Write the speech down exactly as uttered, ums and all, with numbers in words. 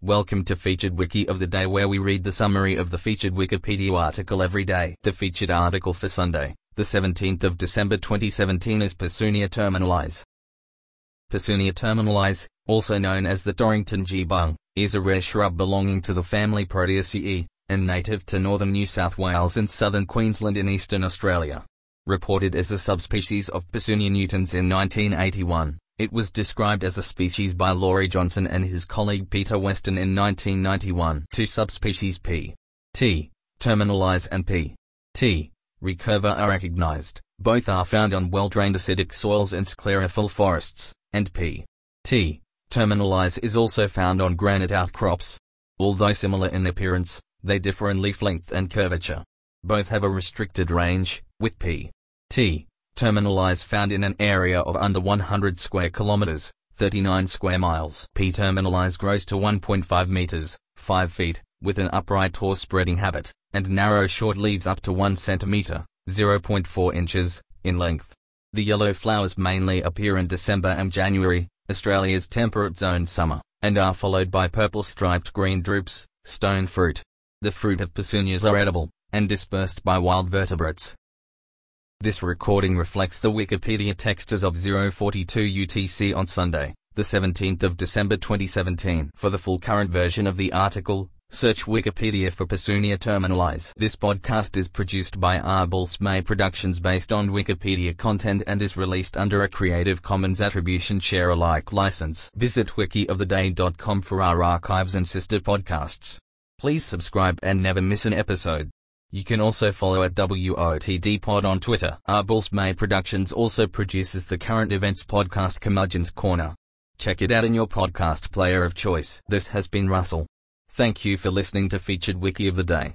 Welcome to Featured Wiki of the Day, where we read the summary of the featured Wikipedia article every day. The featured article for Sunday, the seventeenth of December twenty seventeen is Pesunia terminalis. Pesunia terminalis, also known as the Dorrington geebung, is a rare shrub belonging to the family Proteaceae, and native to northern New South Wales and southern Queensland in eastern Australia. Reported as a subspecies of Pesunia nutans in nineteen eighty-one. It was described as a species by Laurie Johnson and his colleague Peter Weston in nineteen ninety-one. Two subspecies P. T. terminalis and P. T. recurva are recognized. Both are found on well-drained acidic soils and sclerophyll forests, and P. T. terminalis is also found on granite outcrops. Although similar in appearance, they differ in leaf length and curvature. Both have a restricted range, with P. T. terminalis found in an area of under one hundred square kilometers, thirty-nine square miles. P. terminalis grows to one point five meters, five feet, with an upright or spreading habit, and narrow short leaves up to one centimeter, zero point four inches, in length. The yellow flowers mainly appear in December and January, Australia's temperate zone summer, and are followed by purple striped green drupes, stone fruit. The fruit of Pesunias are edible, and dispersed by wild vertebrates. This recording reflects the Wikipedia text as of zero forty-two U T C on Sunday, the seventeenth of December twenty seventeen. For the full current version of the article, search Wikipedia for Pesunia terminalis. This podcast is produced by Arbels May Productions based on Wikipedia content and is released under a Creative Commons Attribution Share Alike license. Visit wiki of the day dot com for our archives and sister podcasts. Please subscribe and never miss an episode. You can also follow at W O T D Pod on Twitter. Arbels May Productions also produces the current events podcast Curmudgeon's Corner. Check it out in your podcast player of choice. This has been Russell. Thank you for listening to Featured Wiki of the Day.